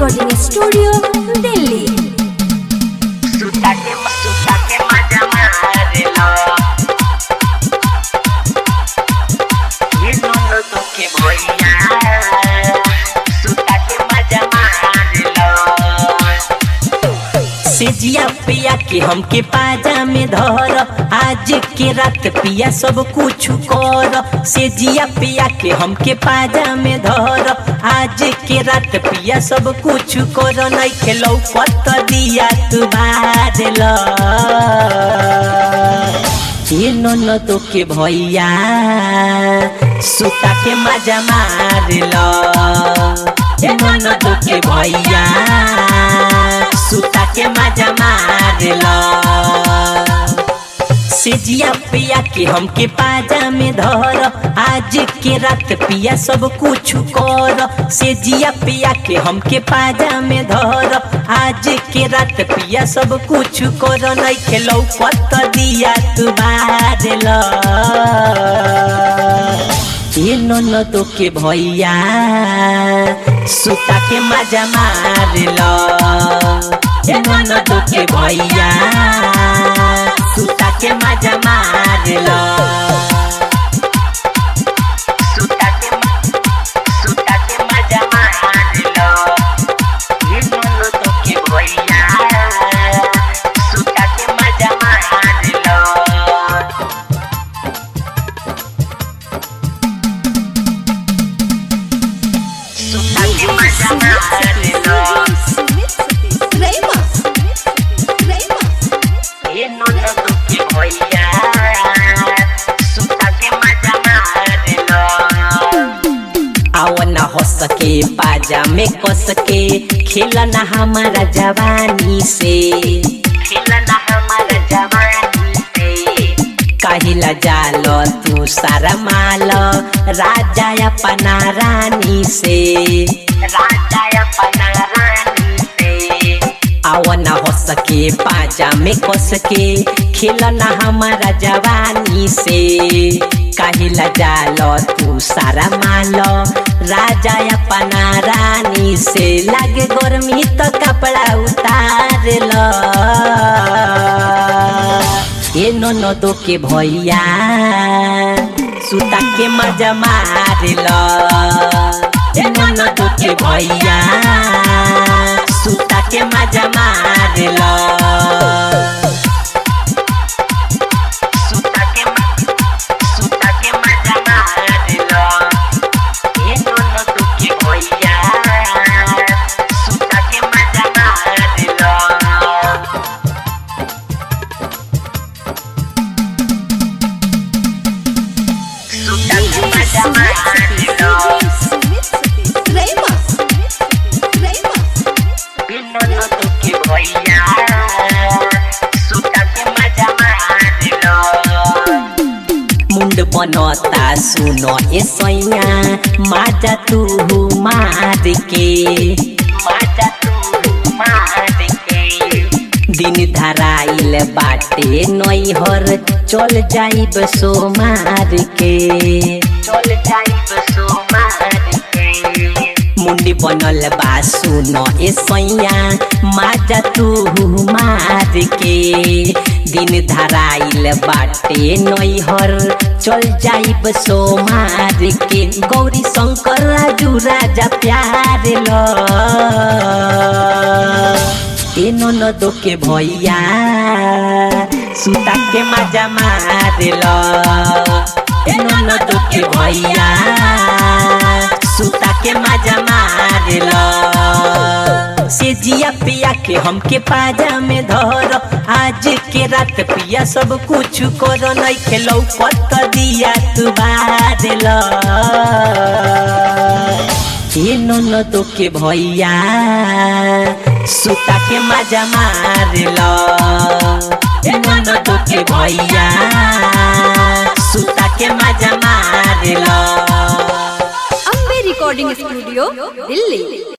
Recording studio Delhi. सुता के मजा मारे लो ये दोनों तो के भैया सुता के मजा मारे लो सेजिया पिया के हमके पाजा में धर आज के रात पिया सब कुछ कर सेजिया पिया के हमके पाजा में धर आज के रात पिया सब कुछ कर नहीं खेलो पत दिया तू बार लो ये नोनो तो के भैया सुता के मजा मार लो ये नोनो तो के भैया सुता के मजा मार लो सेजिया पिया के हमके पाजा में धर आज के रात पिया सब कुछ कर सेजिया पिया के हमके पाजा में धर आज के रात पिया सब कुछ कर नहीं खेलो पत दिया तू बार लो ये नोनो तो के भैया सुता के मजा मार लो ये नोनो तो के भैया सुता के मजा मार लो सुता के मजा मार लो ये दोनों तो के भैया सुता के मजा मार लो सुता के मजा मार लो ये दोनों तो के भैया सुता के मजा मार लो आओ ना हो सके पाजा में कस के खेलना हमारा जवानी से खेलना हमारा जवानी से काहिला जालो तू सारा माल राजा अपना रानी से राजा अपना रानी से आओ ना हो सके पाजा में कस के खेलना हमारा जवानी से काहिला जालो तू सारा मालो राजा अपना रानी से लागे गर्मी तो कपड़ा उतार लो ये नोनो दो के भैया सुता के मजा मार लो ये नोनो दो के भैया सुता के मजा मार लो सुता के मजा मार लो ये दोनों तो के भैया सुता के मजा मार लो सुता के मजा मार लो ये दोनों तो के भैया सुता के मजा मार लो मुंड बनता सुनो ए सैया माजा तू मार के माजा तू मार के दिन धराइल बाटे नैहर चल जाइब सो मार के चल जाइब सो मार के मुंडी बनल बा सुनो ए सैया माजा तू मार के दिन धराइल बाटे नैहर चल जाइब सो मार के गौरी शंकर राजू राजा प्यार लो ए नोनो दो के भैया सुता के मजा मार लो ए नोनो दो के भैया सुता के मजा मार लो सेजिया पिया के हमके पाजा में धर आज के रात पिया सब कुछ कर नहीं खेलो पत दिया तू बार लो ये नोनो तो के भैया सुता के मजा मार लो ये नोनो तो के भैया सुता के मजा मार लो रिकॉर्डिंग स्टूडियो दिल्ली।